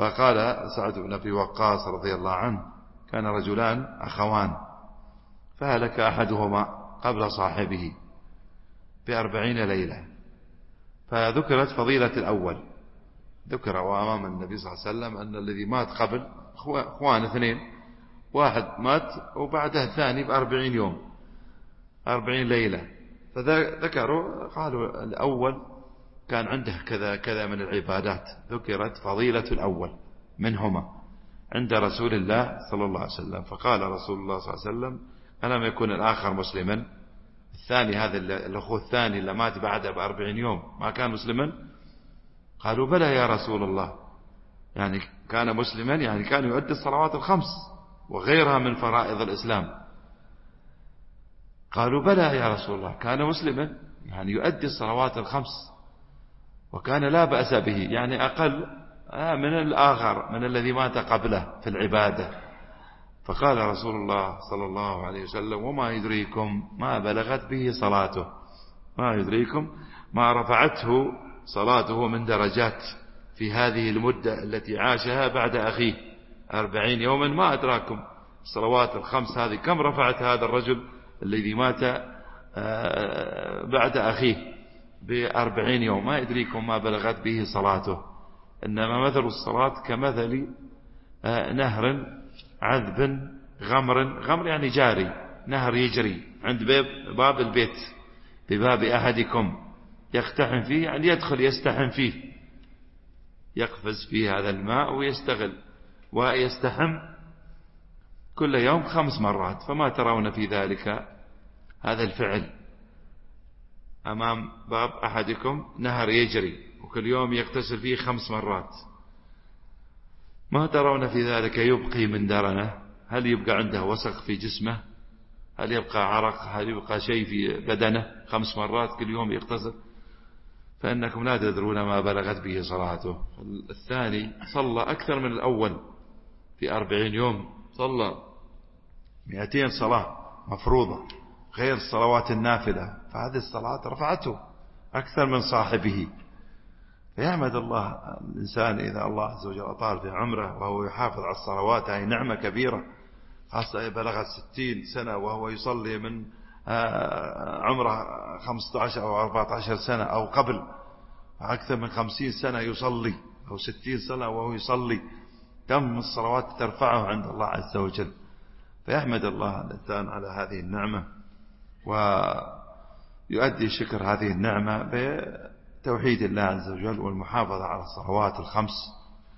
فقال سعد بن أبي وقاص رضي الله عنه: كان رجلان أخوان، فهلك أحدهما قبل صاحبه ب40 ليلة، فذكرت فضيلة الأول. ذكر أمام النبي صلى الله عليه وسلم أن الذي مات قبل أخوان اثنين، واحد مات وبعده الثاني ب40 يوم، 40 ليلة. فذكروا قالوا الأول كان عنده كذا كذا من العبادات، ذكرت فضيلة الأول منهما عند رسول الله صلى الله عليه وسلم. فقال رسول الله صلى الله عليه وسلم: ألم يكن الآخر مسلما؟ الثاني هذا الأخوة الثاني اللي مات بعده ب40 يوم ما كان مسلما؟ قالوا: بلى يا رسول الله. يعني كان مسلما، يعني كان يؤدي الصلوات الخمس وغيرها من فرائض الإسلام. قالوا: بلى يا رسول الله، كان مسلما يعني يؤدي الصلوات الخمس وكان لا بأس به، يعني أقل من الآخر من الذي مات قبله في العبادة. فقال رسول الله صلى الله عليه وسلم: وما يدريكم ما بلغت به صلاته، ما يدريكم ما رفعته صلاته من درجات في هذه المدة التي عاشها بعد أخيه 40 يوما. ما أدراكم الصلوات الخمس هذه كم رفعت هذا الرجل الذي مات بعد أخيه ب40 يوم. ما يدريكم ما بلغت به صلاته. إنما مثل الصلاة كمثل نهر عذب غمر يعني جاري، نهر يجري عند باب البيت، بباب أحدكم يقتحم فيه، يعني يدخل يستحم فيه، يقفز فيه هذا الماء ويستغل ويستحم كل يوم 5 مرات. فما ترون في ذلك هذا الفعل أمام باب أحدكم نهر يجري وكل يوم يغتسل فيه 5 مرات، ما ترون في ذلك يبقي من درنه؟ هل يبقى عنده وسخ في جسمه؟ هل يبقى عرق؟ هل يبقى شيء في بدنه 5 مرات كل يوم يغتسل؟ فإنكم لا تدرون ما بلغت به صلاته. الثاني صلى أكثر من الأول في 40 يوم، صلى 200 صلاة مفروضة غير الصلوات النافلة، فهذه الصلاة رفعته أكثر من صاحبه. فيحمد الله الإنسان إذا الله عز وجل أطال في عمره وهو يحافظ على الصلوات، هذه نعمة كبيرة، خاصة بلغت 60 سنة وهو يصلي من عمره 15 أو 14 سنة أو قبل، أكثر من 50 سنة يصلي أو 60 سنة وهو يصلي. كم الصلوات ترفعه عند الله عز وجل. فيحمد الله الإنسان على هذه النعمة ويؤدي شكر هذه النعمة بتوحيد الله عز وجل والمحافظة على الصلوات الخمس